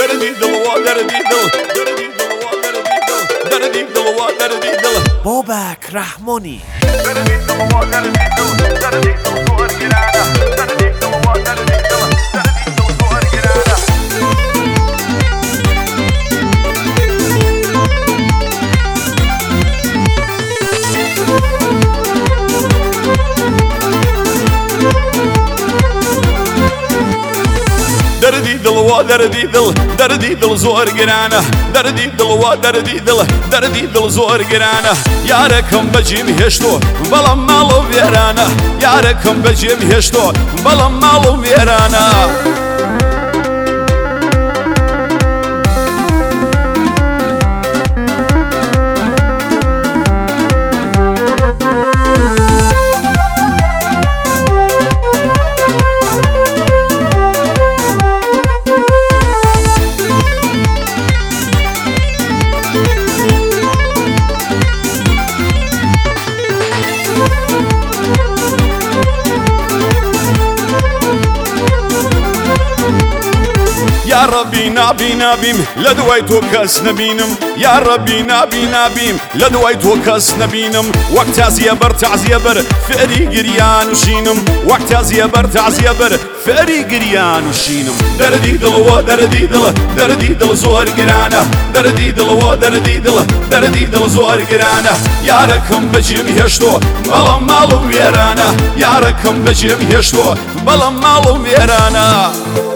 دردی دل و دردی دل دردی دل و دردی دل دردی دل و دردی دل بابک رحمانی دردی دل و دردی دل دردی دل زور گرانه دردی دل و دردی دل دردی دل زور گرانه دردی دل و دردی دل دردی دل زور گرانه دردی دل و دردی دل دردی دل زور گرانه یارکم بجیم هشتو بلام مالو ویرانه یارکم بجیم هشتو بلام مالو ویرانه يا ربي نابي نابيم لدويت وكاس نبينم يا ربي نابي نابيم لدويت وكاس نبينم وقت عزيبر تعزيبر فري قريان وشينم وقت عزيبر تعزيبر فري قريان وشينم دردي دل و دردي دل دردي دل زور قرانه دردي دل و دردي دل دردي دل زور قرانه ياركم بجيم هشتو بلام مالو ويرانه ياركم بجيم هشتو بلام مالو ويرانه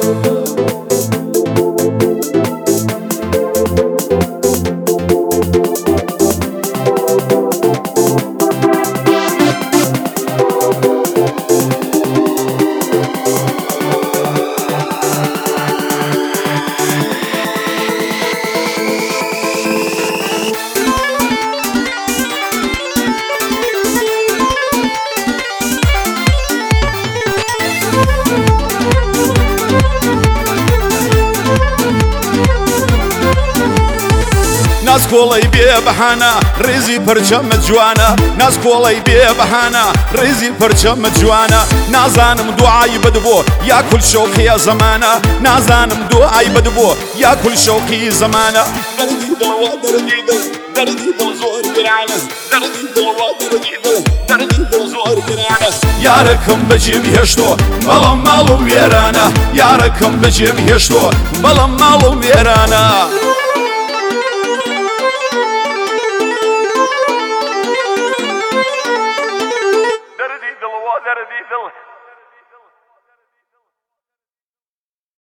ناس كولي بيه بحانا ريزي برشم جوانا ناس كولي بيه بحانا ريزي برشم جوانا نازانم دعاي بدبو يا كل شوقي يا زمانا نازانم دعاي بدبو يا كل شوقي زمانا دردي دل دردي دل دردي دل زور قرانه دردي دل دردي دل دردي دل زور قرانه ياركم بجيم هشتو بلام مالو ويرانه ياركم بجيم هشتو بلام مالو ويرانه